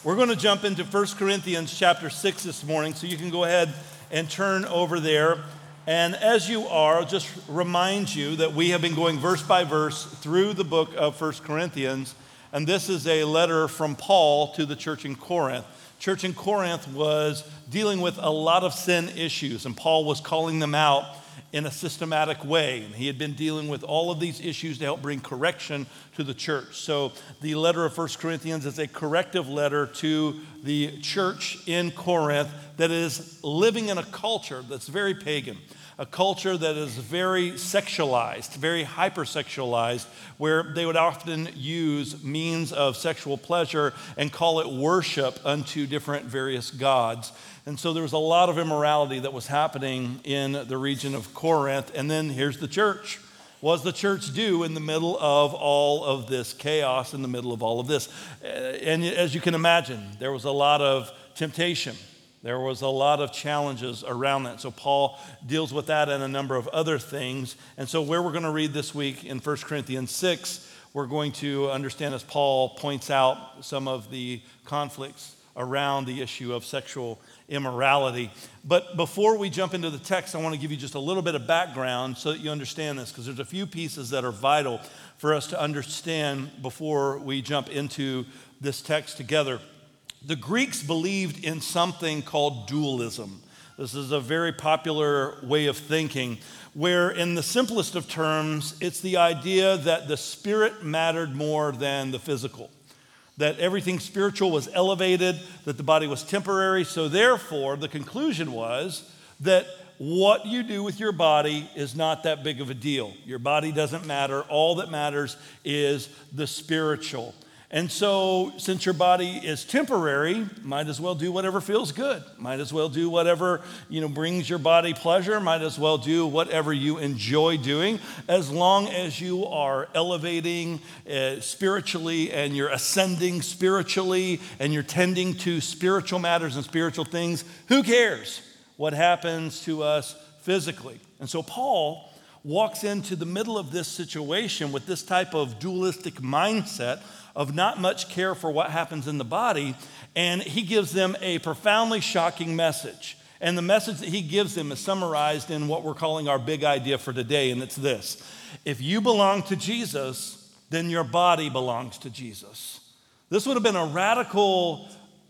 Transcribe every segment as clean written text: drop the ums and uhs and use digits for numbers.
We're going to jump into 1 Corinthians chapter 6 this morning, so you can go ahead and turn over there. And as you are, I'll just remind you that we have been going verse by verse through the book of 1 Corinthians, and this is a letter from Paul to the church in Corinth. Church in Corinth was dealing with a lot of sin issues, and Paul was calling them out in a systematic way. And he had been dealing with all of these issues to help bring correction to the church. So the letter of 1 Corinthians is a corrective letter to the church in Corinth that is living in a culture that's very pagan, a culture that is very sexualized, very hypersexualized, where they would often use means of sexual pleasure and call it worship unto different various gods. And so there was a lot of immorality that was happening in the region of Corinth. And then here's the church. What does the church do in the middle of all of this chaos, in the middle of all of this? And as you can imagine, there was a lot of temptation. There was a lot of challenges around that. So Paul deals with that and a number of other things. And so where we're going to read this week in 1 Corinthians 6, we're going to understand as Paul points out some of the conflicts around the issue of sexual immorality. But before we jump into the text, I want to give you just a little bit of background so that you understand this, because there's a few pieces that are vital for us to understand before we jump into this text together. The Greeks believed in something called dualism. This is a very popular way of thinking, where in the simplest of terms, it's the idea that the spirit mattered more than the physical, that everything spiritual was elevated, that the body was temporary. So therefore, the conclusion was that what you do with your body is not that big of a deal. Your body doesn't matter. All that matters is the spiritual. And so since your body is temporary, might as well do whatever feels good. Might as well do whatever, brings your body pleasure. Might as well do whatever you enjoy doing, as long as you are elevating spiritually and you're ascending spiritually and you're tending to spiritual matters and spiritual things. Who cares what happens to us physically? And so Paul walks into the middle of this situation with this type of dualistic mindset of not much care for what happens in the body, and he gives them a profoundly shocking message. And the message that he gives them is summarized in what we're calling our big idea for today, and it's this: if you belong to Jesus, then your body belongs to Jesus. This would have been a radical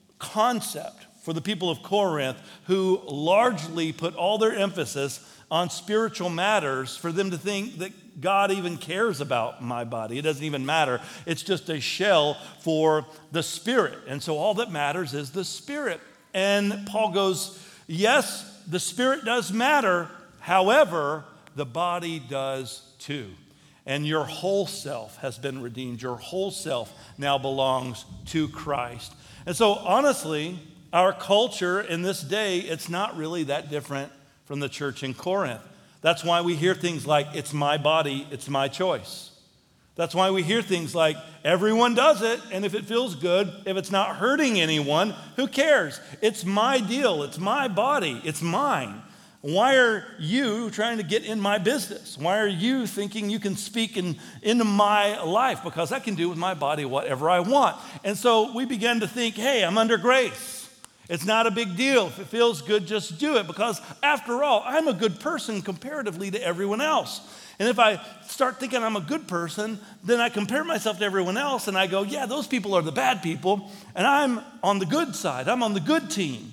concept for the people of Corinth, who largely put all their emphasis on spiritual matters, for them to think that God even cares about my body. It doesn't even matter. It's just a shell for the spirit. And so all that matters is the spirit. And Paul goes, yes, the spirit does matter. However, the body does too. And your whole self has been redeemed. Your whole self now belongs to Christ. And so honestly, our culture in this day, it's not really that different from the church in Corinth. That's why we hear things like, it's my body, it's my choice. That's why we hear things like, everyone does it, and if it feels good, if it's not hurting anyone, who cares? It's my deal, it's my body, it's mine. Why are you trying to get in my business? Why are you thinking you can speak into my life? Because I can do with my body whatever I want. And so we began to think, hey, I'm under grace. It's not a big deal. If it feels good, just do it. Because after all, I'm a good person comparatively to everyone else. And if I start thinking I'm a good person, then I compare myself to everyone else and I go, yeah, those people are the bad people. And I'm on the good side. I'm on the good team.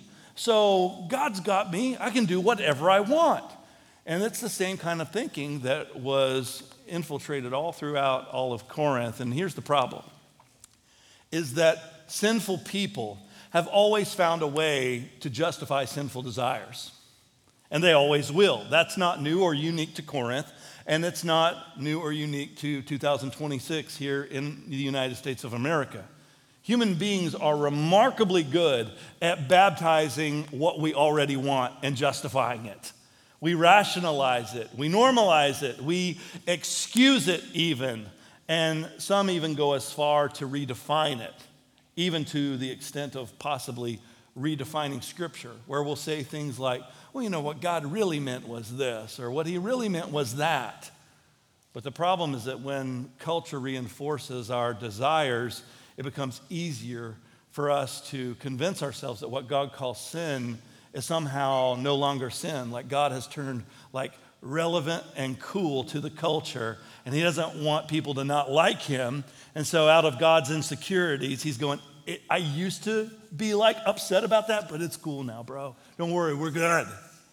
So God's got me. I can do whatever I want. And it's the same kind of thinking that was infiltrated all throughout all of Corinth. And here's the problem, is that sinful people have always found a way to justify sinful desires. And they always will. That's not new or unique to Corinth, and it's not new or unique to 2026 here in the United States of America. Human beings are remarkably good at baptizing what we already want and justifying it. We rationalize it, we normalize it, we excuse it even, and some even go as far to redefine it, even to the extent of possibly redefining Scripture, where we'll say things like, well, what God really meant was this, or what he really meant was that. But the problem is that when culture reinforces our desires, it becomes easier for us to convince ourselves that what God calls sin is somehow no longer sin. Like God has turned like relevant and cool to the culture, and he doesn't want people to not like him. And so out of God's insecurities, he's going, I used to be like upset about that, but it's cool now, bro. Don't worry, we're good.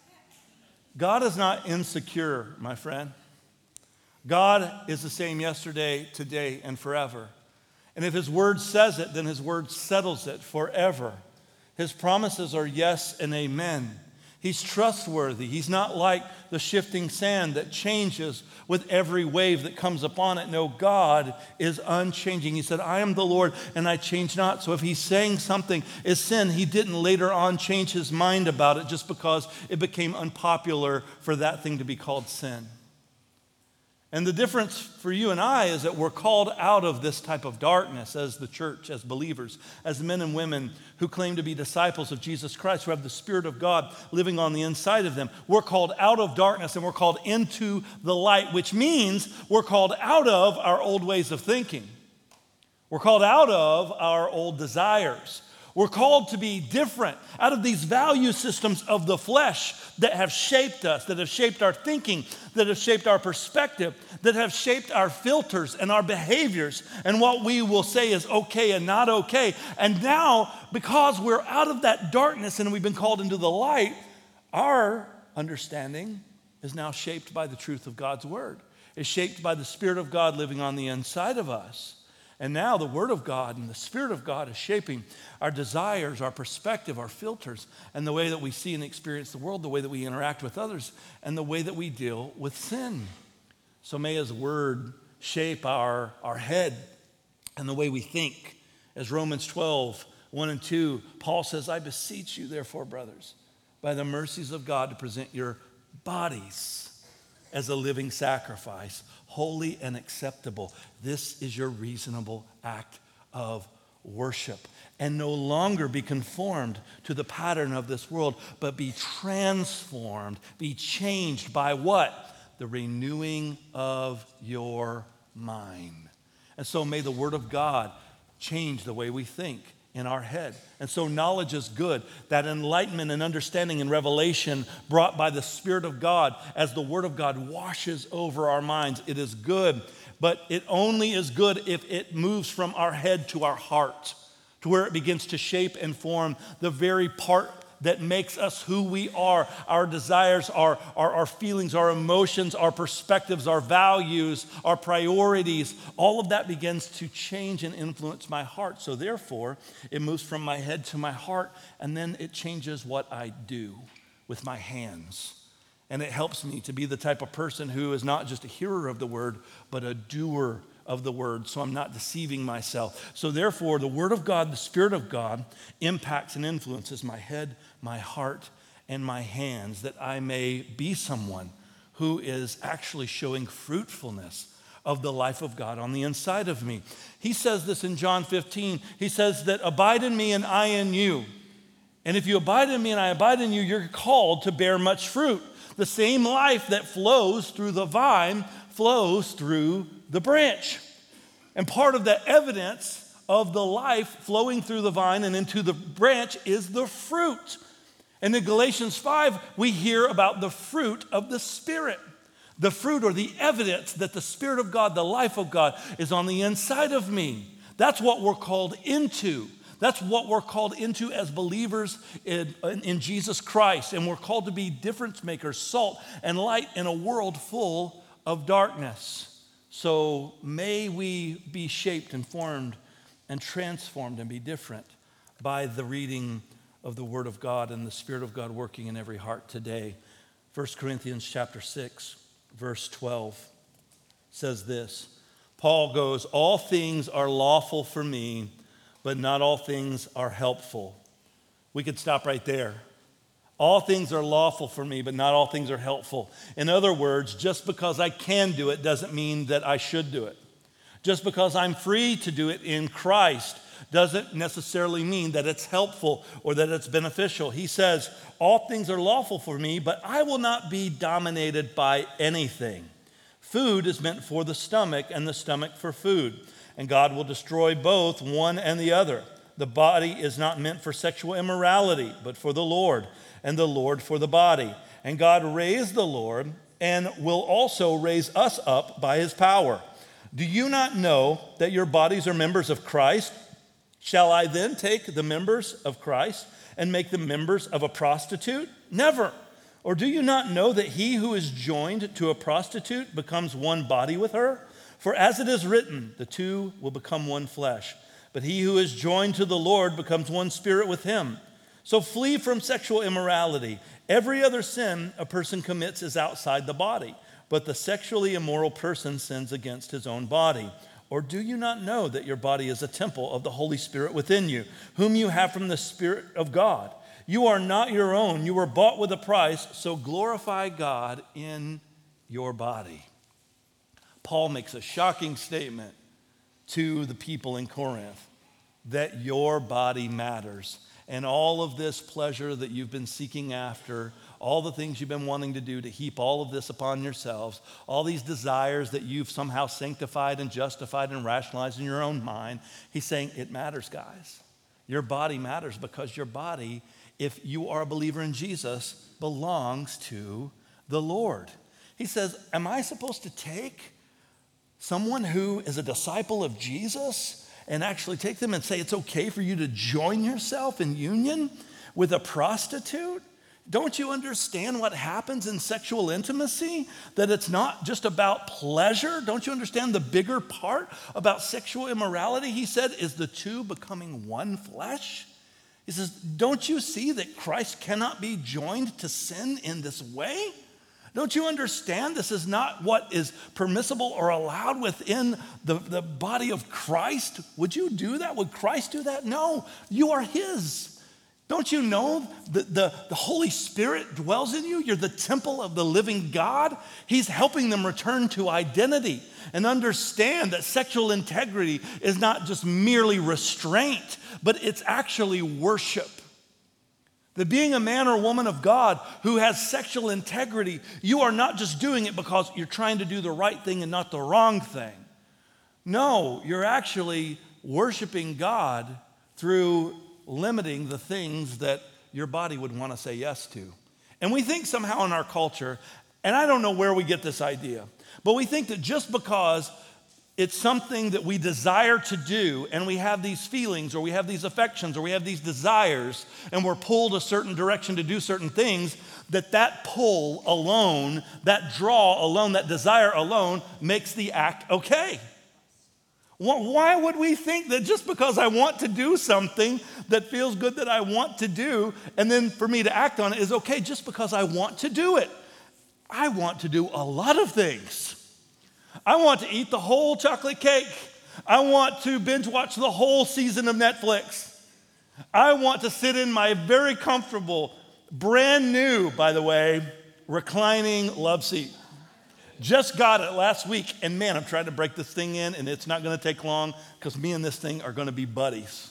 God is not insecure, my friend. God is the same yesterday, today, and forever. And if his word says it, then his word settles it forever. His promises are yes and amen. He's trustworthy. He's not like the shifting sand that changes with every wave that comes upon it. No, God is unchanging. He said, I am the Lord and I change not. So if he's saying something is sin, he didn't later on change his mind about it just because it became unpopular for that thing to be called sin. And the difference for you and I is that we're called out of this type of darkness as the church, as believers, as men and women who claim to be disciples of Jesus Christ, who have the Spirit of God living on the inside of them. We're called out of darkness and we're called into the light, which means we're called out of our old ways of thinking. We're called out of our old desires. We're called to be different out of these value systems of the flesh that have shaped us, that have shaped our thinking, that have shaped our perspective, that have shaped our filters and our behaviors and what we will say is okay and not okay. And now, because we're out of that darkness and we've been called into the light, our understanding is now shaped by the truth of God's word. It's shaped by the Spirit of God living on the inside of us. And now the Word of God and the Spirit of God is shaping our desires, our perspective, our filters, and the way that we see and experience the world, the way that we interact with others, and the way that we deal with sin. So may His Word shape our head and the way we think. As Romans 12, 1 and 2, Paul says, I beseech you, therefore, brothers, by the mercies of God, to present your bodies as a living sacrifice, holy and acceptable. This is your reasonable act of worship. And no longer be conformed to the pattern of this world, but be transformed, be changed by what? The renewing of your mind. And so may the Word of God change the way we think in our head. And so knowledge is good. That enlightenment and understanding and revelation brought by the Spirit of God as the Word of God washes over our minds, it is good. But it only is good if it moves from our head to our heart, to where it begins to shape and form the very part that makes us who we are, our desires, our feelings, our emotions, our perspectives, our values, our priorities. All of that begins to change and influence my heart. So therefore, it moves from my head to my heart, and then it changes what I do with my hands. And it helps me to be the type of person who is not just a hearer of the word, but a doer of the word, so I'm not deceiving myself. So therefore, the Word of God, the Spirit of God, impacts and influences my head, my heart, and my hands, that I may be someone who is actually showing fruitfulness of the life of God on the inside of me. He says this in John 15. He says that abide in me and I in you. And if you abide in me and I abide in you, you're called to bear much fruit. The same life that flows through the vine flows through the branch. And part of the evidence of the life flowing through the vine and into the branch is the fruit. And in Galatians 5, we hear about the fruit of the Spirit. The fruit, or the evidence that the Spirit of God, the life of God, is on the inside of me. That's what we're called into. That's what we're called into as believers in Jesus Christ. And we're called to be difference makers, salt and light in a world full of darkness. So may we be shaped and formed and transformed and be different by the reading of the Word of God and the Spirit of God working in every heart today. 1 Corinthians chapter 6, verse 12 says this. Paul goes, all things are lawful for me, but not all things are helpful. We could stop right there. All things are lawful for me, but not all things are helpful. In other words, just because I can do it doesn't mean that I should do it. Just because I'm free to do it in Christ doesn't necessarily mean that it's helpful or that it's beneficial. He says, all things are lawful for me, but I will not be dominated by anything. Food is meant for the stomach and the stomach for food, and God will destroy both one and the other. the body is not meant for sexual immorality, but for the Lord, and the Lord for the body. And God raised the Lord and will also raise us up by his power. Do you not know that your bodies are members of Christ? Shall I then take the members of Christ and make them members of a prostitute? Never. Or do you not know that he who is joined to a prostitute becomes one body with her? For as it is written, the two will become one flesh. But he who is joined to the Lord becomes one spirit with him. So flee from sexual immorality. Every other sin a person commits is outside the body, but the sexually immoral person sins against his own body. Or do you not know that your body is a temple of the Holy Spirit within you, whom you have from the Spirit of God? You are not your own. You were bought with a price, so glorify God in your body. Paul makes a shocking statement to the people in Corinth that your body matters. And all of this pleasure that you've been seeking after, all the things you've been wanting to do to heap all of this upon yourselves, all these desires that you've somehow sanctified and justified and rationalized in your own mind, he's saying it matters, guys. Your body matters because your body, if you are a believer in Jesus, belongs to the Lord. He says, am I supposed to take someone who is a disciple of Jesus and actually take them and say it's okay for you to join yourself in union with a prostitute? Don't you understand what happens in sexual intimacy? That it's not just about pleasure? Don't you understand the bigger part about sexual immorality? He said, is the two becoming one flesh? He says, don't you see that Christ cannot be joined to sin in this way? Don't you understand this is not what is permissible or allowed within the body of Christ? Would you do that? Would Christ do that? No, you are his. Don't you know that the Holy Spirit dwells in you? You're the temple of the living God. He's helping them return to identity and understand that sexual integrity is not just merely restraint, but it's actually worship. That being a man or woman of God who has sexual integrity, you are not just doing it because you're trying to do the right thing and not the wrong thing. No, you're actually worshiping God through limiting the things that your body would want to say yes to. And we think somehow in our culture, and I don't know where we get this idea, but we think that just because it's something that we desire to do, and we have these feelings, or we have these affections, or we have these desires, and we're pulled a certain direction to do certain things, that pull alone, that draw alone, that desire alone makes the act okay. Why would we think that just because I want to do something that feels good that I want to do, and then for me to act on it is okay just because I want to do it? I want to do a lot of things. I want to eat the whole chocolate cake. I want to binge watch the whole season of Netflix. I want to sit in my very comfortable, brand new, by the way, reclining love seat. Just got it last week, and man, I'm trying to break this thing in, and it's not going to take long because me and this thing are going to be buddies.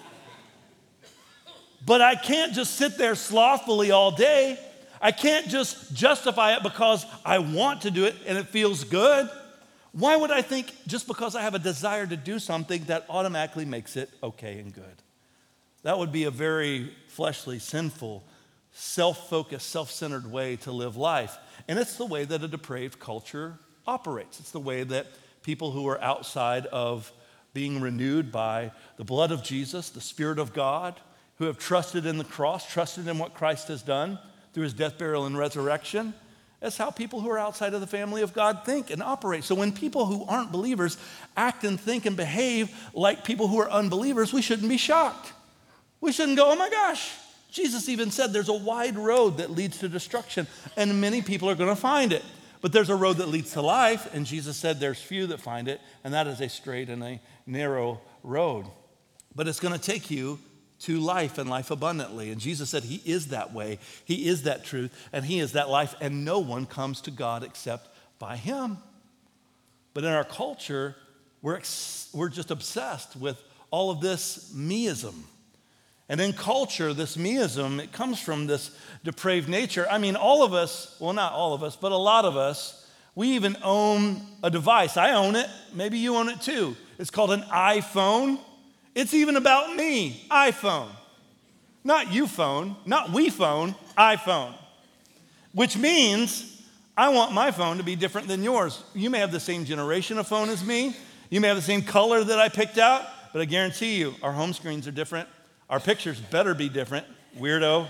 But I can't just sit there slothfully all day. I can't just justify it because I want to do it and it feels good. Why would I think just because I have a desire to do something that automatically makes it okay and good? That would be a very fleshly, sinful, self-focused, self-centered way to live life. And it's the way that a depraved culture operates. It's the way that people who are outside of being renewed by the blood of Jesus, the Spirit of God, who have trusted in the cross, trusted in what Christ has done through his death, burial, and resurrection. That's how people who are outside of the family of God think and operate. So when people who aren't believers act and think and behave like people who are unbelievers, we shouldn't be shocked. We shouldn't go, oh my gosh. Jesus even said there's a wide road that leads to destruction, and many people are going to find it. But there's a road that leads to life, and Jesus said there's few that find it, and that is a straight and a narrow road. But it's going to take you to life and life abundantly. And Jesus said he is that way, he is that truth, and he is that life, and no one comes to God except by him. But in our culture, we're just obsessed with all of this meism. And in culture, this meism, it comes from this depraved nature. I mean, all of us, well, not all of us, but a lot of us, we even own a device. I own it. Maybe you own it too. It's called an iPhone. It's even about me, iPhone. Not you phone, not we phone, iPhone. Which means I want my phone to be different than yours. You may have the same generation of phone as me. You may have the same color that I picked out, but I guarantee you our home screens are different. Our pictures better be different, weirdo.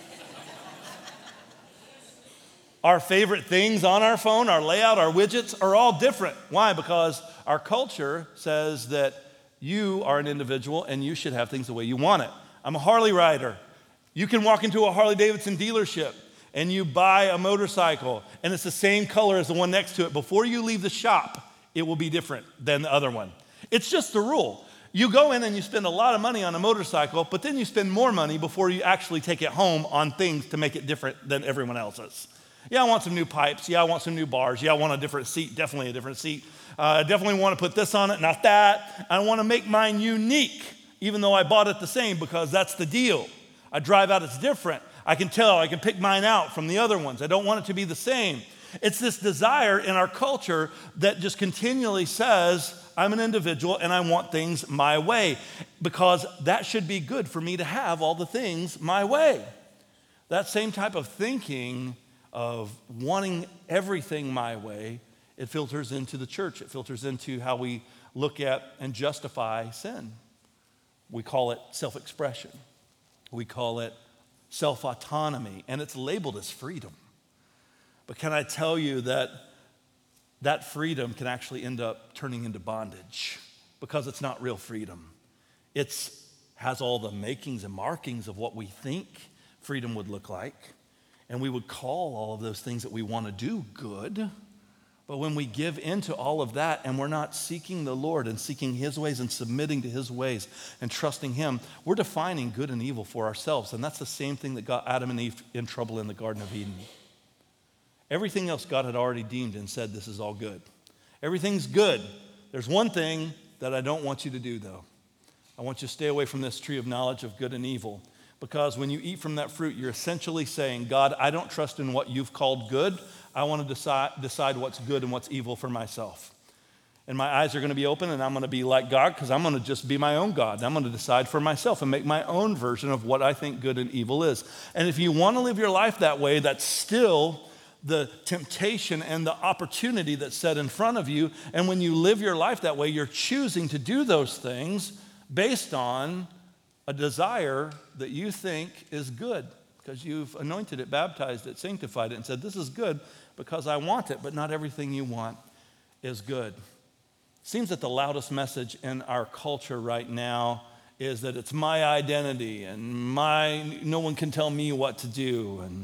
Our favorite things on our phone, our layout, our widgets are all different. Why? Because our culture says that you are an individual and you should have things the way you want it. I'm a Harley rider. You can walk into a Harley-Davidson dealership and you buy a motorcycle and it's the same color as the one next to it. Before you leave the shop, it will be different than the other one. It's just the rule. You go in and you spend a lot of money on a motorcycle, but then you spend more money before you actually take it home on things to make it different than everyone else's. Yeah, I want some new pipes. Yeah, I want some new bars. Yeah, I want a different seat, definitely a different seat. I definitely want to put this on it, not that. I want to make mine unique, even though I bought it the same, because that's the deal. I drive out, it's different. I can tell, I can pick mine out from the other ones. I don't want it to be the same. It's this desire in our culture that just continually says, I'm an individual and I want things my way, because that should be good for me to have all the things my way. That same type of thinking of wanting everything my way, it filters into the church. It filters into how we look at and justify sin. We call it self-expression. We call it self-autonomy, and it's labeled as freedom. But can I tell you that that freedom can actually end up turning into bondage, because it's not real freedom. It has all the makings and markings of what we think freedom would look like. And we would call all of those things that we want to do good. But when we give into all of that and we're not seeking the Lord and seeking His ways and submitting to His ways and trusting Him, we're defining good and evil for ourselves. And that's the same thing that got Adam and Eve in trouble in the Garden of Eden. Everything else God had already deemed and said, this is all good. Everything's good. There's one thing that I don't want you to do, though. I want you to stay away from this tree of knowledge of good and evil. Because when you eat from that fruit, you're essentially saying, God, I don't trust in what you've called good. I want to decide what's good and what's evil for myself. And my eyes are going to be open, and I'm going to be like God, because I'm going to just be my own God. I'm going to decide for myself and make my own version of what I think good and evil is. And if you want to live your life that way, that's still the temptation and the opportunity that's set in front of you. And when you live your life that way, you're choosing to do those things based on a desire that you think is good, because you've anointed it, baptized it, sanctified it, and said, this is good because I want it, but not everything you want is good. Seems that the loudest message in our culture right now is that it's my identity and no one can tell me what to do. And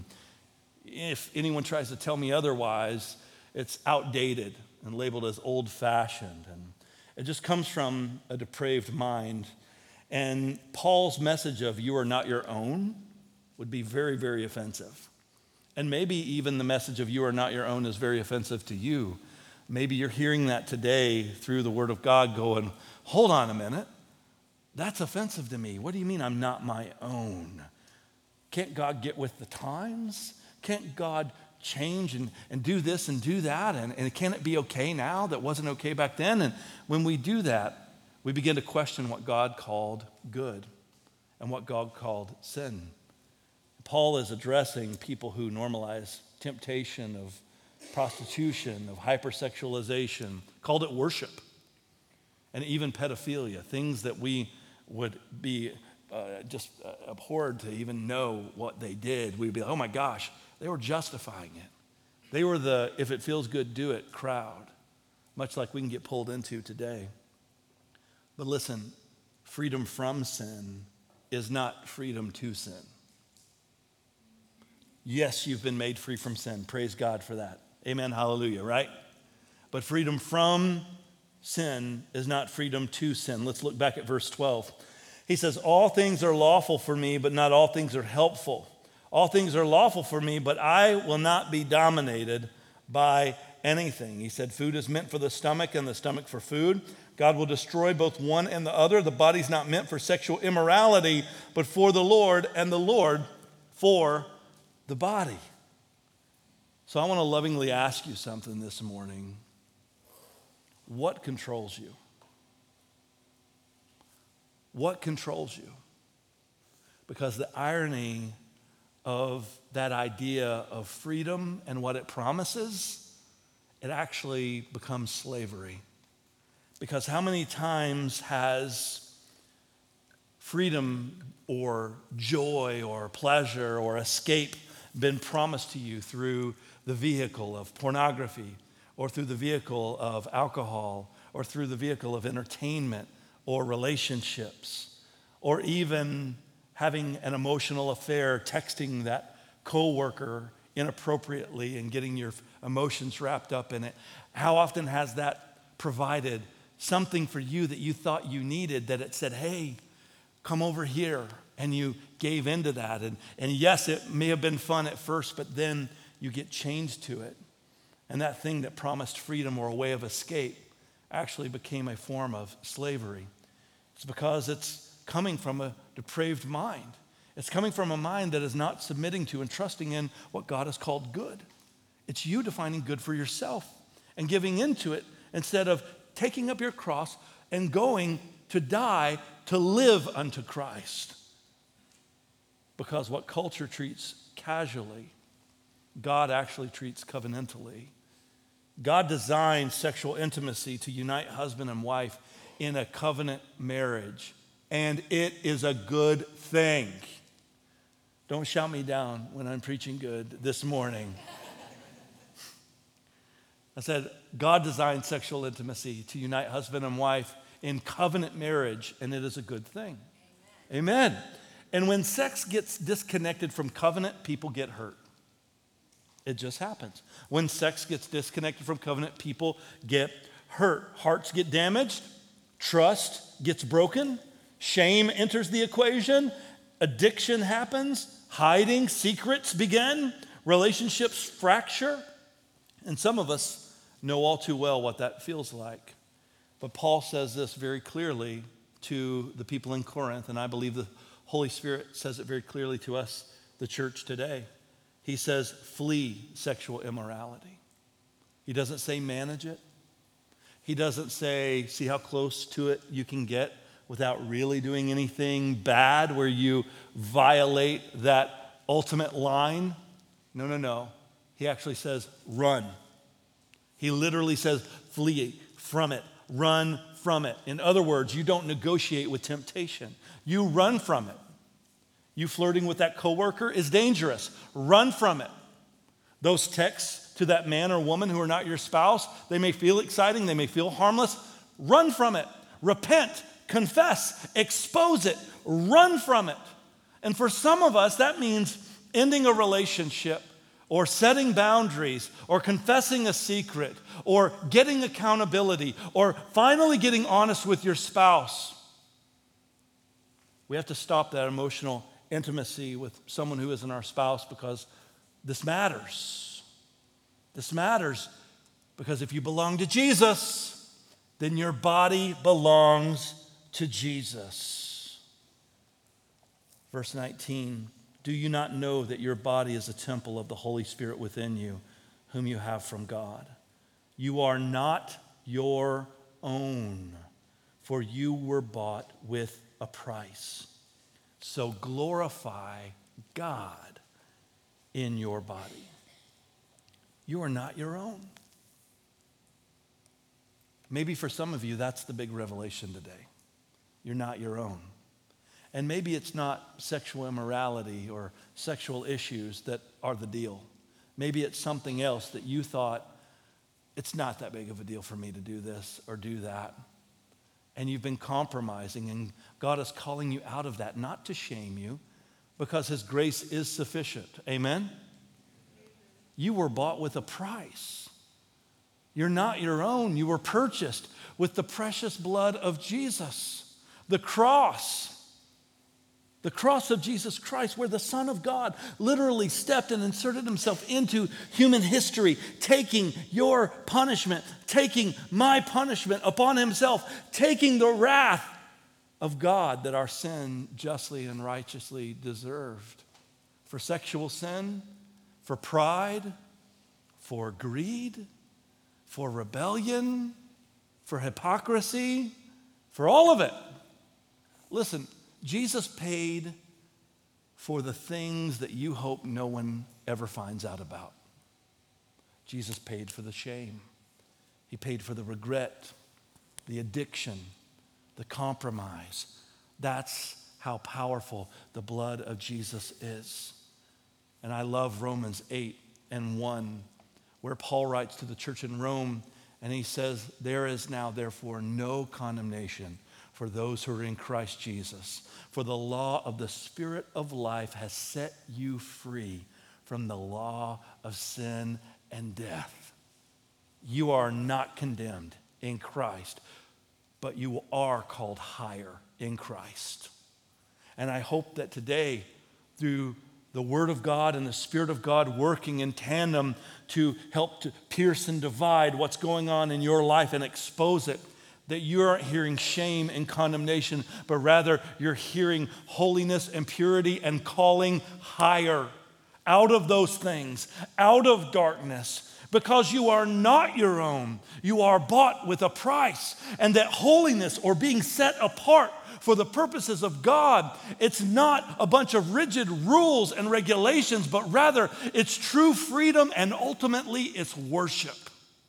if anyone tries to tell me otherwise, it's outdated and labeled as old-fashioned. And it just comes from a depraved mind. And Paul's message of you are not your own would be very, very offensive. And maybe even the message of you are not your own is very offensive to you. Maybe you're hearing that today through the Word of God going, hold on a minute, that's offensive to me. What do you mean I'm not my own? Can't God get with the times? Can't God change and do this and do that? And can it be okay now that wasn't okay back then? And when we do that, we begin to question what God called good and what God called sin. Paul is addressing people who normalize temptation of prostitution, of hypersexualization, called it worship, and even pedophilia, things that we would be just abhorred to even know what they did. We'd be like, oh my gosh, they were justifying it. They were the if it feels good, do it crowd, much like we can get pulled into today. But listen, freedom from sin is not freedom to sin. Yes, you've been made free from sin. Praise God for that. Amen, hallelujah, right? But freedom from sin is not freedom to sin. Let's look back at verse 12. He says, all things are lawful for me, but not all things are helpful. All things are lawful for me, but I will not be dominated by anything. He said, food is meant for the stomach and the stomach for food. God will destroy both one and the other. The body's not meant for sexual immorality, but for the Lord, and the Lord for the body. So I want to lovingly ask you something this morning. What controls you? what controls you? Because the irony of that idea of freedom and what it promises, it actually becomes slavery. Because how many times has freedom or joy or pleasure or escape been promised to you through the vehicle of pornography or through the vehicle of alcohol or through the vehicle of entertainment or relationships or even having an emotional affair, texting that coworker inappropriately and getting your emotions wrapped up in it? How often has that provided something for you that you thought you needed, that it said, hey, come over here, and you gave into that? And yes, it may have been fun at first, but then you get chained to it. And that thing that promised freedom or a way of escape actually became a form of slavery. It's because it's coming from a depraved mind. It's coming from a mind that is not submitting to and trusting in what God has called good. It's you defining good for yourself and giving into it instead of taking up your cross and going to die to live unto Christ. Because what culture treats casually, God actually treats covenantally. God designed sexual intimacy to unite husband and wife in a covenant marriage, and it is a good thing. Don't shout me down when I'm preaching good this morning. I said, God designed sexual intimacy to unite husband and wife in covenant marriage, and it is a good thing. Amen. Amen. And when sex gets disconnected from covenant, people get hurt. It just happens. When sex gets disconnected from covenant, people get hurt. Hearts get damaged. Trust gets broken. Shame enters the equation. Addiction happens. Hiding, secrets begin. Relationships fracture. And some of us know all too well what that feels like. But Paul says this very clearly to the people in Corinth, and I believe the Holy Spirit says it very clearly to us, the church today. He says, flee sexual immorality. He doesn't say manage it. He doesn't say, see how close to it you can get without really doing anything bad where you violate that ultimate line. No. He actually says, run. He literally says, flee from it, run from it. In other words, you don't negotiate with temptation. You run from it. You flirting with that coworker is dangerous. Run from it. Those texts to that man or woman who are not your spouse, they may feel exciting, they may feel harmless. Run from it. Repent, confess, expose it, run from it. And for some of us, that means ending a relationship or setting boundaries or confessing a secret or getting accountability or finally getting honest with your spouse. We have to stop that emotional intimacy with someone who isn't our spouse because this matters. This matters because if you belong to Jesus, then your body belongs to Jesus. Verse 19, do you not know that your body is a temple of the Holy Spirit within you, whom you have from God? You are not your own, for you were bought with a price. So glorify God in your body. You are not your own. Maybe for some of you, that's the big revelation today. You're not your own. And maybe it's not sexual immorality or sexual issues that are the deal. Maybe it's something else that you thought, it's not that big of a deal for me to do this or do that. And you've been compromising, and God is calling you out of that, not to shame you, because His grace is sufficient. Amen? You were bought with a price. You're not your own. You were purchased with the precious blood of Jesus. The cross of Jesus Christ, where the Son of God literally stepped and inserted Himself into human history, taking your punishment, taking my punishment upon Himself, taking the wrath of God that our sin justly and righteously deserved. For sexual sin, for pride, for greed, for rebellion, for hypocrisy, for all of it. Listen, Jesus paid for the things that you hope no one ever finds out about. Jesus paid for the shame. He paid for the regret, the addiction, the compromise. That's how powerful the blood of Jesus is. And I love Romans 8:1, where Paul writes to the church in Rome, and he says, there is now therefore no condemnation for those who are in Christ Jesus. For the law of the Spirit of life has set you free from the law of sin and death. You are not condemned in Christ, but you are called higher in Christ. And I hope that today, through the Word of God and the Spirit of God working in tandem to help to pierce and divide what's going on in your life and expose it, that you aren't hearing shame and condemnation, but rather you're hearing holiness and purity and calling higher out of those things, out of darkness, because you are not your own. You are bought with a price. And that holiness, or being set apart for the purposes of God, it's not a bunch of rigid rules and regulations, but rather it's true freedom, and ultimately it's worship.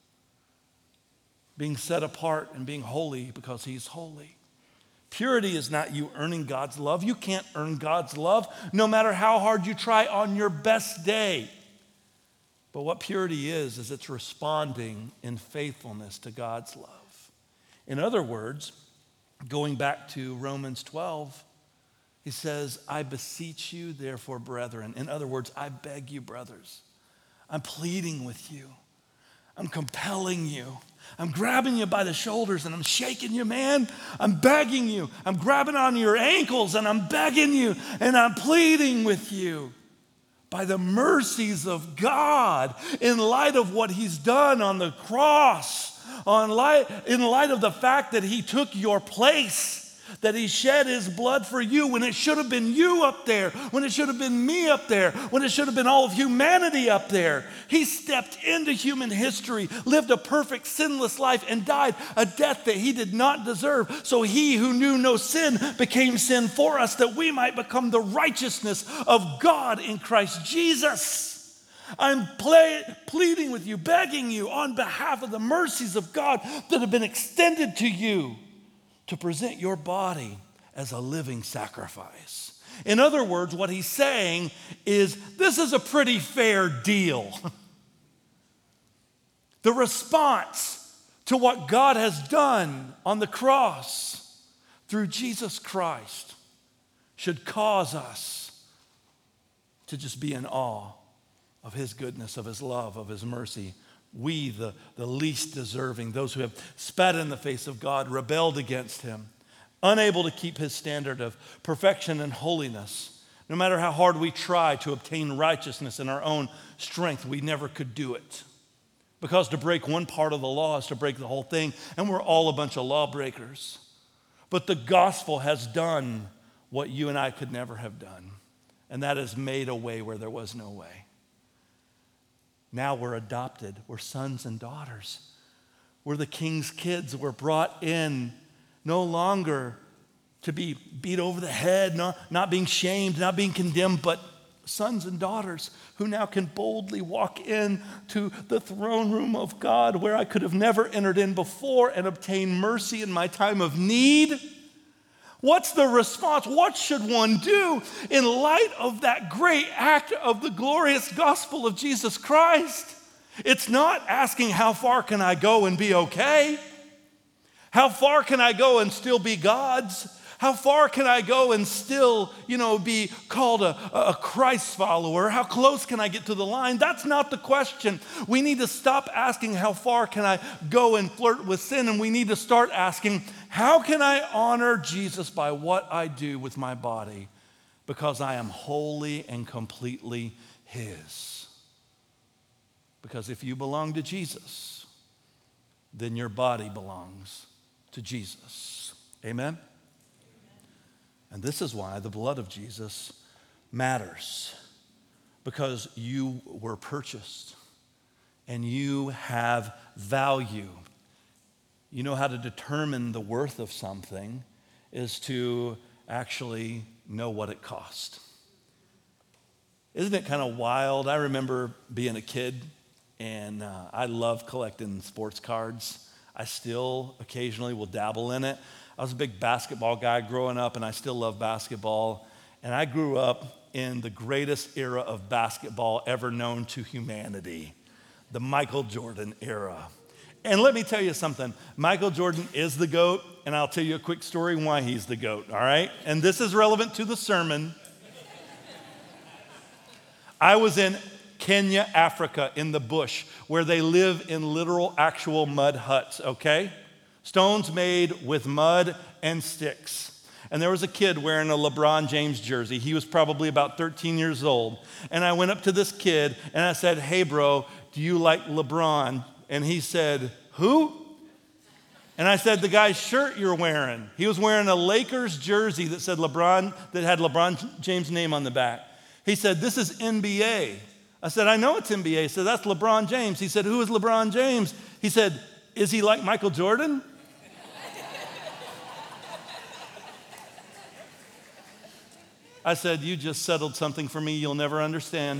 Being set apart and being holy because He's holy. Purity is not you earning God's love. You can't earn God's love no matter how hard you try on your best day. But what purity is it's responding in faithfulness to God's love. In other words, going back to Romans 12, he says, I beseech you, therefore, brethren. In other words, I beg you, brothers. I'm pleading with you. I'm compelling you. I'm grabbing you by the shoulders and I'm shaking you, man. I'm begging you. I'm grabbing on your ankles and I'm begging you and I'm pleading with you. By the mercies of God, in light of what He's done on the cross, in light of the fact that He took your place, that He shed His blood for you when it should have been you up there, when it should have been me up there, when it should have been all of humanity up there. He stepped into human history, lived a perfect sinless life, and died a death that He did not deserve. So He who knew no sin became sin for us, that we might become the righteousness of God in Christ Jesus. I'm pleading with you, begging you on behalf of the mercies of God that have been extended to you, to present your body as a living sacrifice. In other words, what he's saying is, this is a pretty fair deal. The response to what God has done on the cross through Jesus Christ should cause us to just be in awe of His goodness, of His love, of His mercy. We, the least deserving, those who have spat in the face of God, rebelled against Him, unable to keep His standard of perfection and holiness. No matter how hard we try to obtain righteousness in our own strength, we never could do it. Because to break one part of the law is to break the whole thing, and we're all a bunch of lawbreakers. But the gospel has done what you and I could never have done, and that has made a way where there was no way. Now we're adopted. We're sons and daughters. We're the King's kids. We're brought in no longer to be beat over the head, not being shamed, not being condemned, but sons and daughters who now can boldly walk into the throne room of God, where I could have never entered in before, and obtain mercy in my time of need. What's the response? What should one do in light of that great act of the glorious gospel of Jesus Christ? It's not asking, how far can I go and be okay? How far can I go and still be God's? How far can I go and still, be called a Christ follower? How close can I get to the line? That's not the question. We need to stop asking, how far can I go and flirt with sin? And we need to start asking, how can I honor Jesus by what I do with my body? Because I am wholly and completely His. Because if you belong to Jesus, then your body belongs to Jesus. Amen? And this is why the blood of Jesus matters. Because you were purchased and you have value. You know how to determine the worth of something is to actually know what it cost. Isn't it kind of wild? I remember being a kid, and I love collecting sports cards. I still occasionally will dabble in it. I was a big basketball guy growing up, and I still love basketball. And I grew up in the greatest era of basketball ever known to humanity, the Michael Jordan era. And let me tell you something, Michael Jordan is the GOAT, and I'll tell you a quick story why he's the GOAT, all right? And this is relevant to the sermon. I was in Kenya, Africa, in the bush, where they live in literal, actual mud huts, okay? Stones made with mud and sticks. And there was a kid wearing a LeBron James jersey. He was probably about 13 years old. And I went up to this kid and I said, "Hey, bro, do you like LeBron?" And he said, "Who?" And I said, "The guy's shirt you're wearing." He was wearing a Lakers jersey that said LeBron, that had LeBron James' name on the back. He said, "This is NBA." I said, "I know it's NBA." He said, "That's LeBron James." He said, "Who is LeBron James?" He said, "Is he like Michael Jordan?" I said, "You just settled something for me you'll never understand."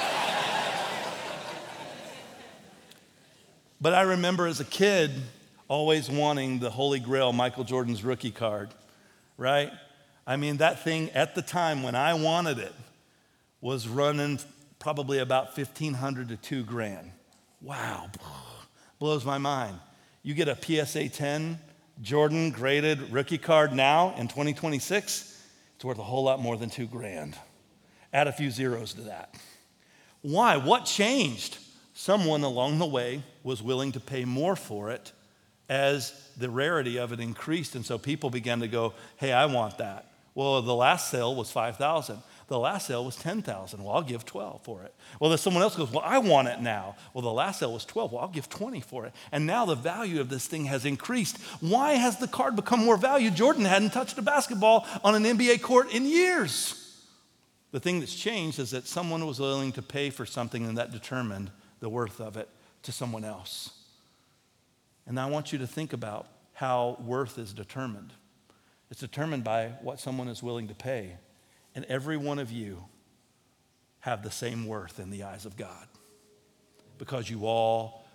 But I remember as a kid always wanting the Holy Grail, Michael Jordan's rookie card, right? I mean, that thing at the time when I wanted it was running probably about $1,500 to $2,000. Wow, blows my mind. You get a PSA 10 Jordan graded rookie card now in 2026, it's worth a whole lot more than $2,000. Add a few zeros to that. Why? What changed? Someone along the way was willing to pay more for it as the rarity of it increased. And so people began to go, "Hey, I want that." Well, the last sale was $5,000. The last sale was $10,000. Well, I'll give 12 for it. Well, then someone else goes, "Well, I want it now." Well, the last sale was 12. Well, I'll give 20 for it. And now the value of this thing has increased. Why has the card become more value? Jordan hadn't touched a basketball on an NBA court in years. The thing that's changed is that someone was willing to pay for something, and that determined the worth of it to someone else. And I want you to think about how worth is determined. It's determined by what someone is willing to pay. And every one of you have the same worth in the eyes of God because you all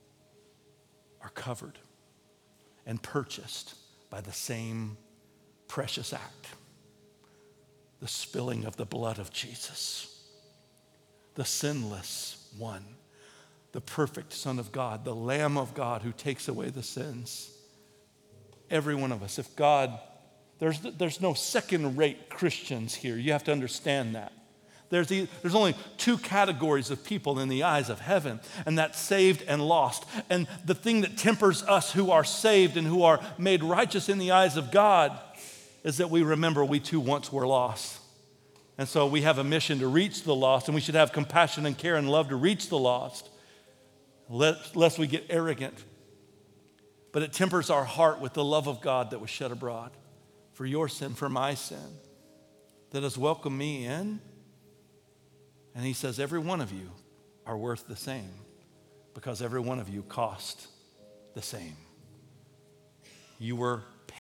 are covered and purchased by the same precious act, the spilling of the blood of Jesus, the sinless one, the perfect Son of God, the Lamb of God who takes away the sins. Every one of us, if God, there's no second-rate Christians here. You have to understand that. There's only two categories of people in the eyes of heaven, and that's saved and lost. And the thing that tempers us who are saved and who are made righteous in the eyes of God is that we remember we too once were lost. And so we have a mission to reach the lost, and we should have compassion and care and love to reach the lost, lest we get arrogant. But it tempers our heart with the love of God that was shed abroad for your sin, for my sin, that has welcomed me in. And he says, every one of you are worth the same because every one of you cost the same. You were